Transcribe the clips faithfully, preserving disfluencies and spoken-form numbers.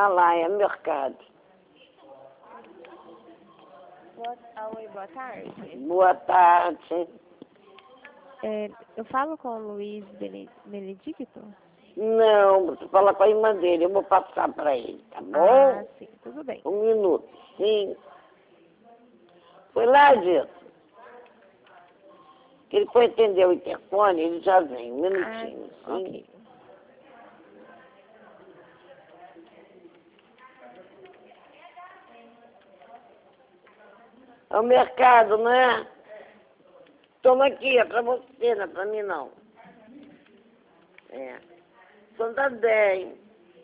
Ah lá, é mercado. Boa, ah, oi, boa tarde. Boa tarde. É, eu falo com o Luiz Bene- Benedicto? Não, você fala com a irmã dele, eu vou passar para ele, tá bom? Ah, sim, tudo bem. Um minuto, sim. Foi lá, Dito. Que ele foi atender o interfone, ele já vem, um minutinho, Ah, sim. ok. É o mercado, não é? Toma aqui, é pra você, não é pra mim não. É. Santa dez.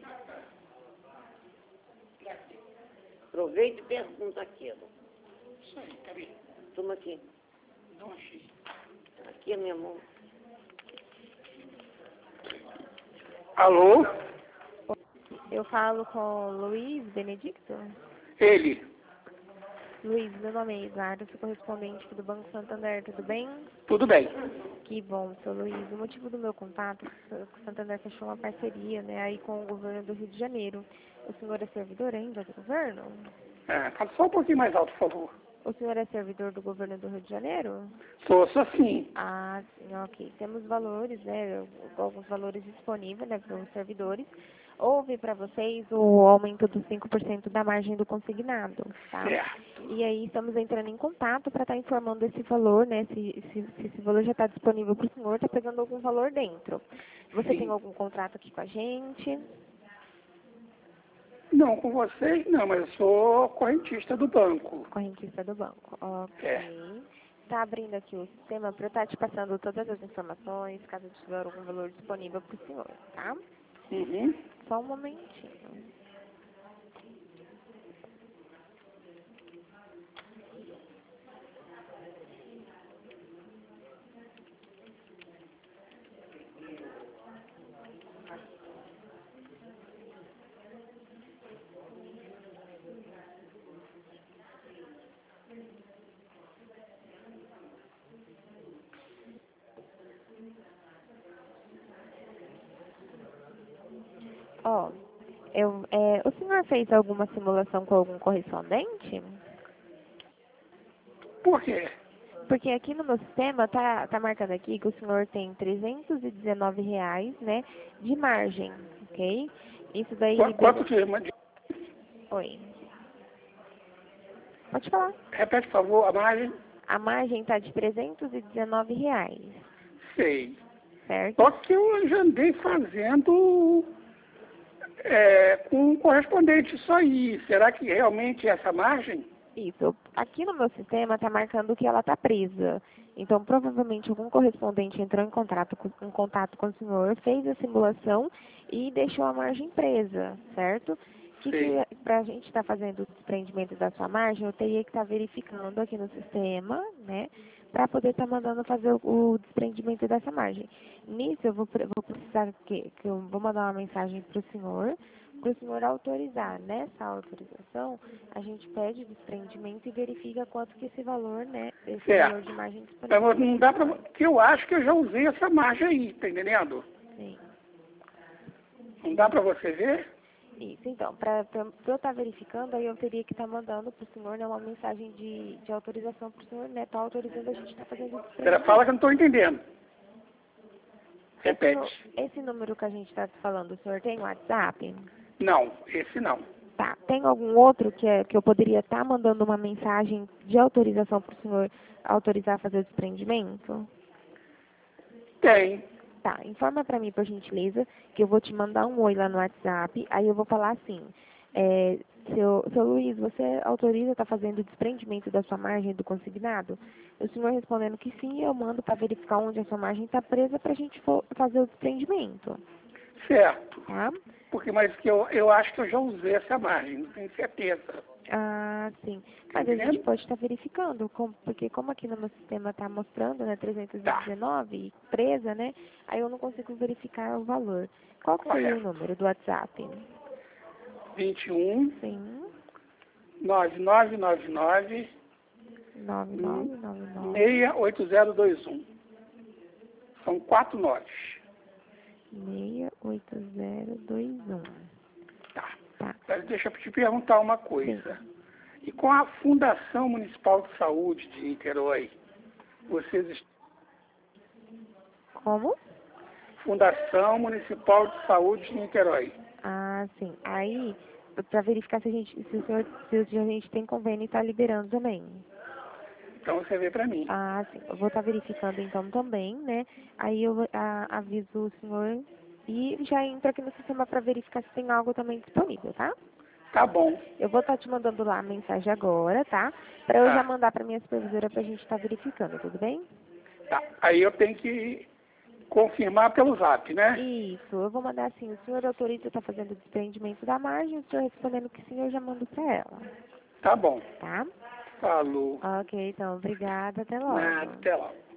Aproveita e pergunta aquilo. Isso aí, cadê? Toma aqui. Não achei. Aqui, meu irmão. Alô? Eu falo com o Luiz Benedicto? Ele. Luiz, meu nome é Eduardo, sou correspondente do Banco Santander, tudo bem? Tudo bem. Que bom, seu Luiz. O motivo do meu contato é que o Santander fechou uma parceria, né, aí com o governo do Rio de Janeiro. O senhor é servidor ainda do governo? É, fala só um pouquinho mais alto, por favor. O senhor é servidor do governo do Rio de Janeiro? Sou, sou sim. Ah, sim, ok. Temos valores, né, alguns valores disponíveis, né, para os servidores. Houve para vocês o aumento dos cinco por cento da margem do consignado, tá? Certo. E aí estamos entrando em contato para estar informando esse valor, né, se, se, se esse valor já está disponível para o senhor, está pegando algum valor dentro. Você tem Sim. algum contrato aqui com a gente? Não, com vocês não, mas eu sou correntista do banco. Correntista do banco, ok. É. Está abrindo aqui o sistema para eu estar te passando todas as informações, caso tiver algum valor disponível para o senhor, tá? Uhum. Só um momentinho. Ó, eu, é, o senhor fez alguma simulação com algum correspondente? Por quê? Porque aqui no meu sistema tá, tá marcando aqui que o senhor tem trezentos e dezenove reais, né, de margem, ok? Isso daí... Qu- Quanto bene- que... mas de- Oi. Pode falar. Repete, por favor, a margem. A margem tá de trezentos e dezenove reais, Sei. certo? Só que eu já andei fazendo é, com um correspondente isso aí. Será que realmente é essa margem? Isso. Aqui no meu sistema está marcando que ela está presa. Então, provavelmente, algum correspondente entrou em contato, com, em contato com o senhor, fez a simulação e deixou a margem presa, certo? Que, Sei. que para a gente estar fazendo o desprendimento da sua margem, eu teria que estar verificando aqui no sistema, né? Para poder estar mandando fazer o, o desprendimento dessa margem. Nisso, eu vou, pre- vou precisar que, que eu vou mandar uma mensagem para o senhor, para o senhor autorizar. Nessa autorização, a gente pede o desprendimento e verifica quanto que esse valor, né, esse Certo. valor de margem Mas disponível. não dá pra... Porque eu acho que eu já usei essa margem aí, tá entendendo? Sim. Não dá pra você ver? Isso, então, para eu estar verificando, aí eu teria que estar mandando para o senhor, né, uma mensagem de, de autorização para o senhor, né, tá autorizando a gente estar fazendo o Pera, desprendimento. fala que eu não tô entendendo. Esse, nu- Repete. esse número que a gente está falando, o senhor tem WhatsApp? Não, esse não. Tá. Tem algum outro que, é, que eu poderia estar mandando uma mensagem de autorização para o senhor autorizar a fazer o desprendimento? Tem. Tá, informa para mim, por gentileza, que eu vou te mandar um oi lá no WhatsApp, aí eu vou falar assim, é, seu, seu Luiz, você autoriza estar fazendo o desprendimento da sua margem do consignado? O senhor respondendo que sim, eu mando para verificar onde a sua margem está presa para a gente for fazer o desprendimento, Certo. tá? Porque, mas que eu, eu acho que eu já usei essa margem, não tenho certeza. Ah, sim. Mas a gente Entendendo? pode estar verificando, com- porque como aqui no meu sistema está mostrando, né, trezentos e Tá. dezenove, presa, né, aí eu não consigo verificar o valor. Qual que seria o Correto. número do WhatsApp? vinte e um, Sim, nove nove nove nove, nove nove nove nove, seis oito zero dois um. São quatro noves. seis oito zero dois um. Tá. Tá. Deixa eu te perguntar uma coisa. Sim. E com a Fundação Municipal de Saúde de Niterói, vocês... Como? Fundação Municipal de Saúde de Niterói. Ah, sim. Aí, para verificar se a gente, se o senhor, se a gente tem convênio e está liberando também. Então você vê para mim. Ah, sim. Eu vou estar tá verificando então também, né? Aí eu a, aviso o senhor e já entro aqui no sistema para verificar se tem algo também disponível, tá? Tá bom. Eu vou estar tá te mandando lá a mensagem agora, tá? Para eu tá. já mandar para minha supervisora para a gente estar tá verificando, tudo bem? Tá. Aí eu tenho que confirmar pelo zap, né? Isso. Eu vou mandar assim, o senhor autoriza estar tá fazendo o desprendimento da margem, o senhor respondendo que sim, eu já mando para ela. Tá bom. Tá? Falou. Ok, então, obrigada. Até logo. Nada, até logo.